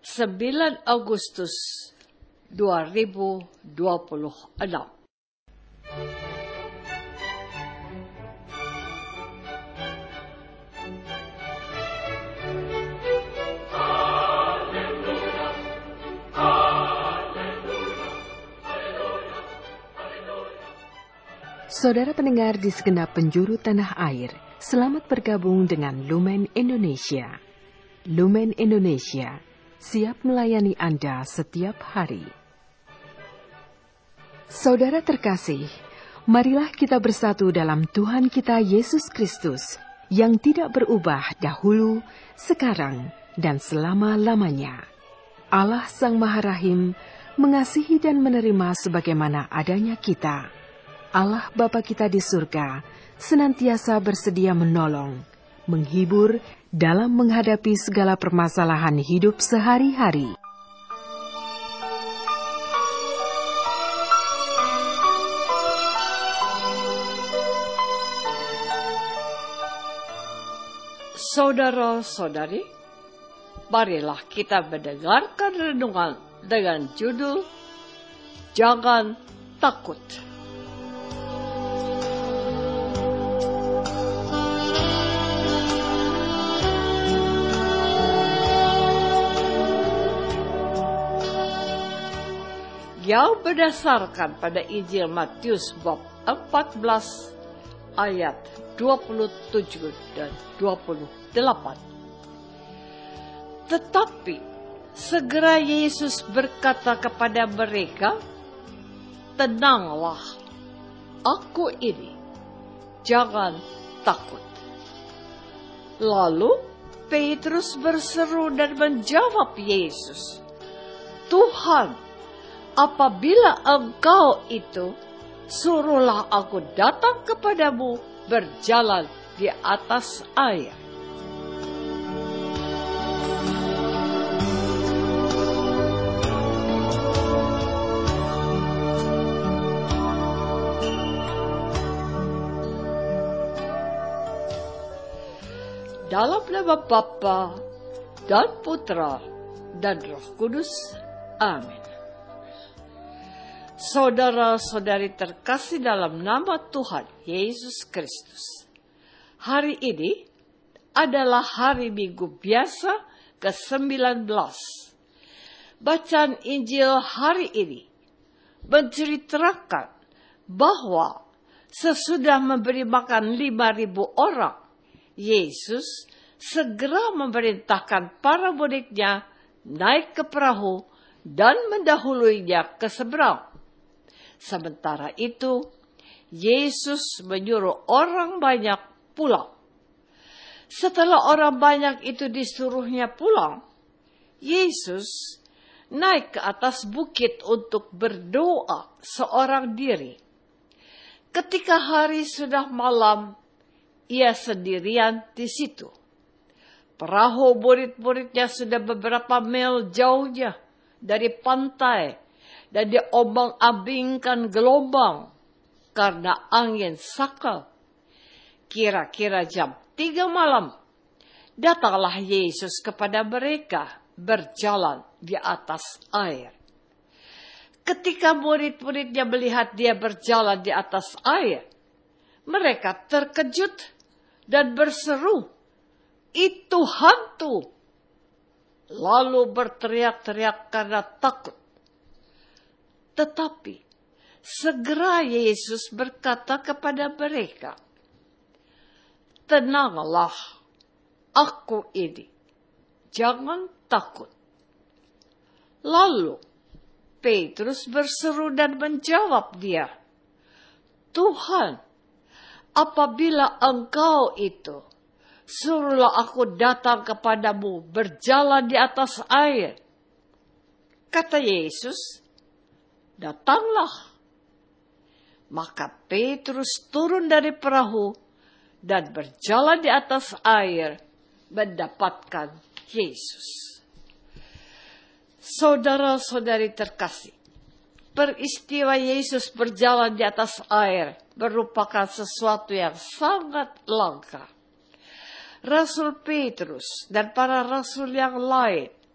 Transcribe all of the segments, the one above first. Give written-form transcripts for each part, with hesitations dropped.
9 Agustus 2026. Saudara pendengar di segenap penjuru tanah air, selamat bergabung dengan Lumen Indonesia. Lumen Indonesia, siap melayani Anda setiap hari. Saudara terkasih, marilah kita bersatu dalam Tuhan kita Yesus Kristus, yang tidak berubah dahulu, sekarang, dan selama-lamanya. Allah Sang Maha Rahim mengasihi dan menerima sebagaimana adanya kita. Allah Bapa kita di surga senantiasa bersedia menolong, menghibur dalam menghadapi segala permasalahan hidup sehari-hari. Saudara-saudari, marilah kita mendengarkan renungan dengan judul Jangan Takut. Yang berdasarkan pada Injil Matius bab 14 ayat 27 dan 28. Tetapi segera Yesus berkata kepada mereka, "Tenanglah, aku ini, jangan takut." Lalu Petrus berseru dan menjawab Yesus, "Tuhan, apabila Engkau itu, suruhlah aku datang kepadamu berjalan di atas air." Dalam nama Bapa dan Putra dan Roh Kudus. Amin. Saudara-saudari terkasih dalam nama Tuhan Yesus Kristus. Hari ini adalah hari Minggu biasa ke-19. Bacaan Injil hari ini menceritakan bahwa sesudah memberi makan 5.000 orang, Yesus segera memerintahkan para muridnya naik ke perahu dan mendahuluinya ke seberang. Sementara itu, Yesus menyuruh orang banyak pulang. Setelah orang banyak itu disuruhnya pulang, Yesus naik ke atas bukit untuk berdoa seorang diri. Ketika hari sudah malam, ia sendirian di situ. Perahu murid-muridnya sudah beberapa mil jauhnya dari pantai dan diombang-ambingkan gelombang karena angin sakal. Kira-kira jam 3 malam, datanglah Yesus kepada mereka berjalan di atas air. Ketika murid-muridnya melihat dia berjalan di atas air, mereka terkejut dan berseru, "Itu hantu!" Lalu berteriak-teriak karena takut. Tetapi segera Yesus berkata kepada mereka, "Tenanglah, aku ini, jangan takut." Lalu Petrus berseru dan menjawab dia, "Tuhan, apabila Engkau itu, suruhlah aku datang kepadamu berjalan di atas air." Kata Yesus, "Datanglah." Maka Petrus turun dari perahu dan berjalan di atas air mendapatkan Yesus. Saudara-saudari terkasih, peristiwa Yesus berjalan di atas air merupakan sesuatu yang sangat langka. Rasul Petrus dan para rasul yang lain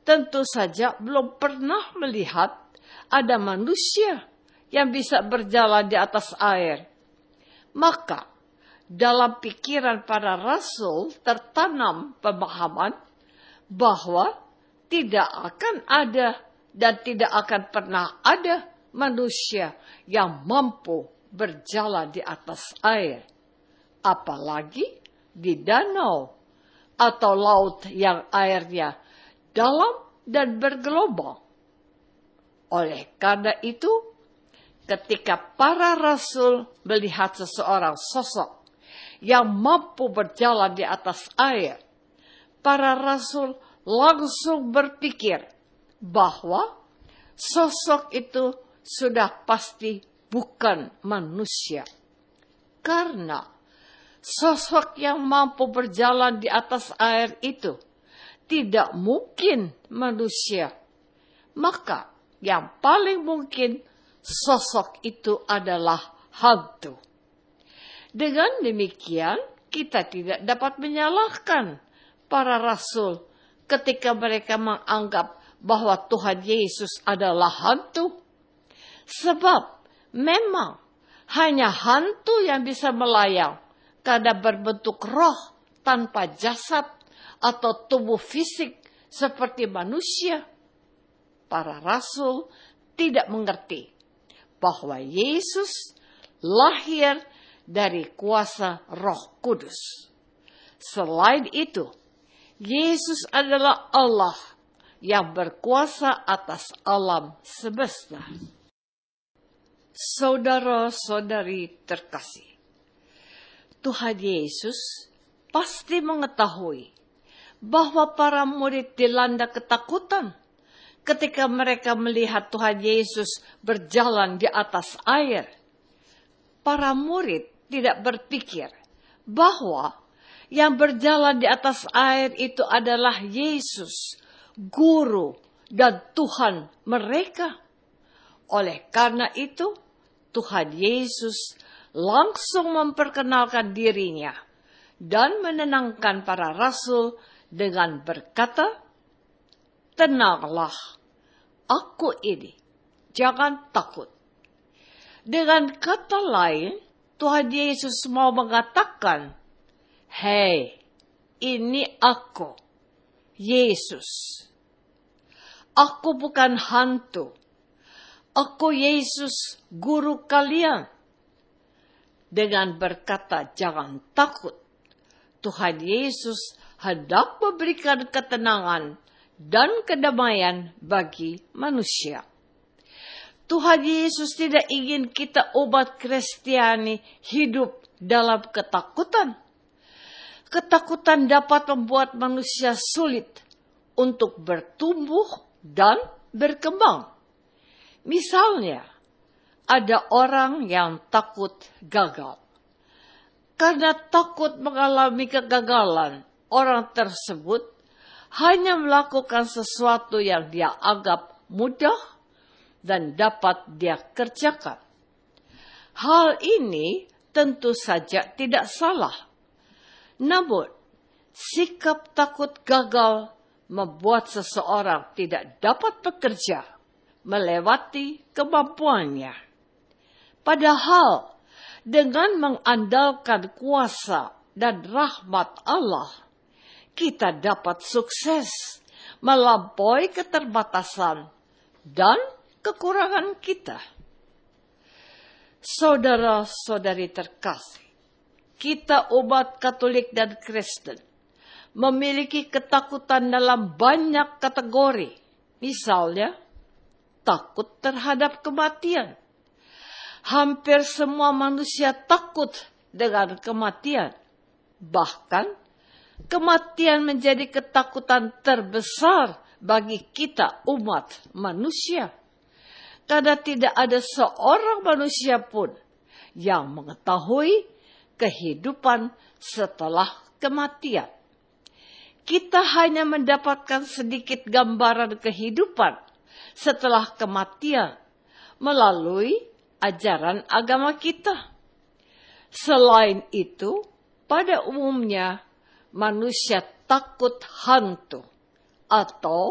tentu saja belum pernah melihat ada manusia yang bisa berjalan di atas air. Maka, dalam pikiran para rasul tertanam pemahaman bahwa tidak akan ada dan tidak akan pernah ada manusia yang mampu berjalan di atas air, apalagi di danau atau laut yang airnya dalam dan bergelombang. Oleh karena itu, ketika para rasul melihat seseorang sosok yang mampu berjalan di atas air, para rasul langsung berpikir bahwa sosok itu sudah pasti bukan manusia. Karena sosok yang mampu berjalan di atas air itu tidak mungkin manusia. Maka yang paling mungkin sosok itu adalah hantu. Dengan demikian, kita tidak dapat menyalahkan para rasul ketika mereka menganggap bahwa Tuhan Yesus adalah hantu. Sebab memang hanya hantu yang bisa melayang karena berbentuk roh tanpa jasad atau tubuh fisik seperti manusia. Para rasul tidak mengerti bahwa Yesus lahir dari kuasa Roh Kudus. Selain itu, Yesus adalah Allah yang berkuasa atas alam semesta. Saudara-saudari terkasih, Tuhan Yesus pasti mengetahui bahwa para murid dilanda ketakutan ketika mereka melihat Tuhan Yesus berjalan di atas air. Para murid tidak berpikir bahwa yang berjalan di atas air itu adalah Yesus, Guru dan Tuhan mereka. Oleh karena itu, Tuhan Yesus langsung memperkenalkan dirinya dan menenangkan para rasul dengan berkata, "Tenanglah, aku ini, jangan takut." Dengan kata lain, Tuhan Yesus mau mengatakan, "Hei, ini aku, Yesus. Aku bukan hantu. Aku Yesus, guru kalian." Dengan berkata jangan takut, Tuhan Yesus hendak memberikan ketenangan dan kedamaian bagi manusia. Tuhan Yesus tidak ingin kita umat Kristiani hidup dalam ketakutan. Ketakutan dapat membuat manusia sulit untuk bertumbuh dan berkembang. Misalnya, ada orang yang takut gagal. Karena takut mengalami kegagalan, orang tersebut hanya melakukan sesuatu yang dia anggap mudah dan dapat dia kerjakan. Hal ini tentu saja tidak salah. Namun, sikap takut gagal membuat seseorang tidak dapat bekerja melewati kemampuannya. Padahal, dengan mengandalkan kuasa dan rahmat Allah, kita dapat sukses melampaui keterbatasan dan kekurangan kita. Saudara-saudari terkasih, kita umat Katolik dan Kristen memiliki ketakutan dalam banyak kategori. Misalnya, takut terhadap kematian. Hampir semua manusia takut dengan kematian. Bahkan, kematian menjadi ketakutan terbesar bagi kita umat manusia. Karena tidak ada seorang manusia pun yang mengetahui kehidupan setelah kematian. Kita hanya mendapatkan sedikit gambaran kehidupan setelah kematian melalui ajaran agama kita. Selain itu, pada umumnya manusia takut hantu atau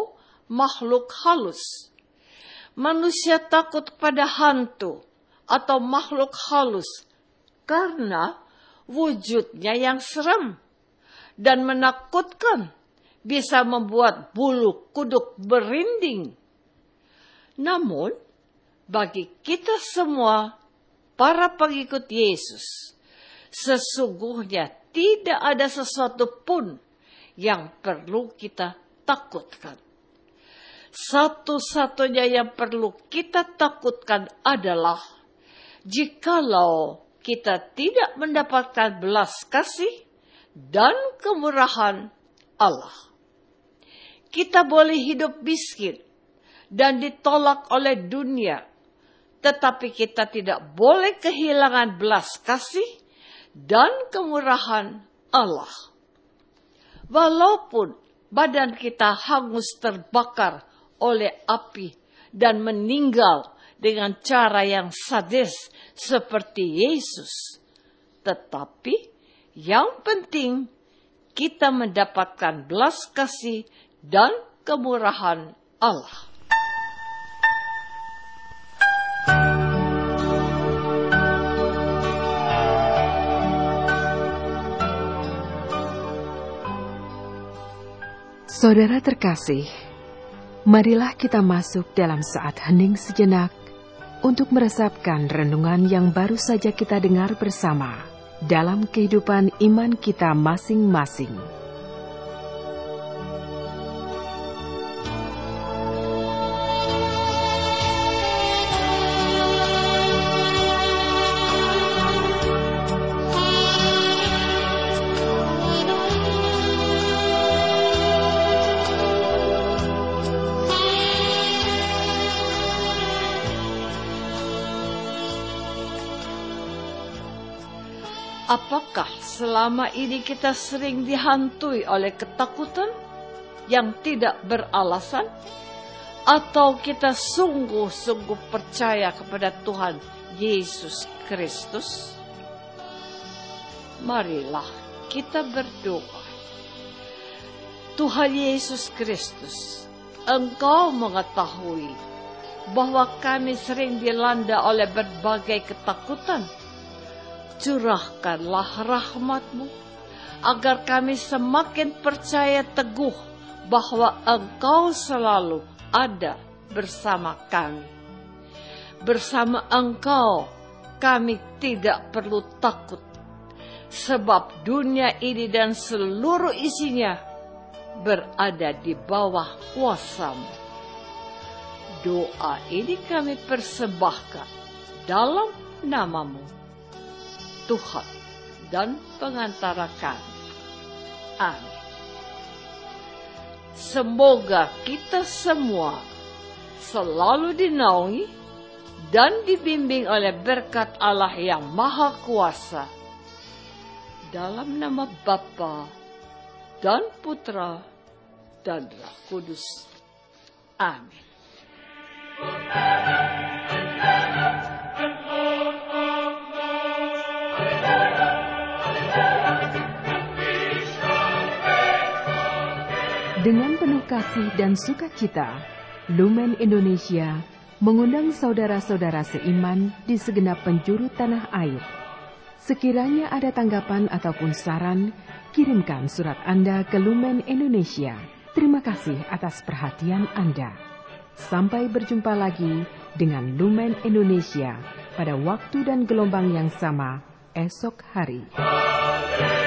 makhluk halus. Manusia takut pada hantu atau makhluk halus karena wujudnya yang seram dan menakutkan, bisa membuat bulu kuduk berinding. Namun, bagi kita semua, para pengikut Yesus, sesungguhnya tidak ada sesuatu pun yang perlu kita takutkan. Satu-satunya yang perlu kita takutkan adalah jikalau kita tidak mendapatkan belas kasih dan kemurahan Allah. Kita boleh hidup miskin dan ditolak oleh dunia, tetapi kita tidak boleh kehilangan belas kasih dan kemurahan Allah. Walaupun badan kita hangus terbakar oleh api dan meninggal dengan cara yang sadis seperti Yesus, tetapi yang penting kita mendapatkan belas kasih dan kemurahan Allah. Saudara terkasih, marilah kita masuk dalam saat hening sejenak untuk meresapkan renungan yang baru saja kita dengar bersama dalam kehidupan iman kita masing-masing. Apakah selama ini kita sering dihantui oleh ketakutan yang tidak beralasan? Atau kita sungguh-sungguh percaya kepada Tuhan Yesus Kristus? Marilah kita berdoa. Tuhan Yesus Kristus, Engkau mengetahui bahwa kami sering dilanda oleh berbagai ketakutan. Curahkanlah rahmat-Mu agar kami semakin percaya teguh bahwa Engkau selalu ada bersama kami. Bersama Engkau kami tidak perlu takut, sebab dunia ini dan seluruh isinya berada di bawah kuasa-Mu. Doa ini kami persembahkan dalam nama-Mu, Tuhan dan pengantara kami. Amin. Semoga kita semua selalu dinaungi dan dibimbing oleh berkat Allah yang Maha Kuasa. Dalam nama Bapa dan Putra dan Roh Kudus. Amin. Dengan penuh kasih dan sukacita, Lumen Indonesia mengundang saudara-saudara seiman di segenap penjuru tanah air. Sekiranya ada tanggapan ataupun saran, kirimkan surat Anda ke Lumen Indonesia. Terima kasih atas perhatian Anda. Sampai berjumpa lagi dengan Lumen Indonesia pada waktu dan gelombang yang sama esok hari.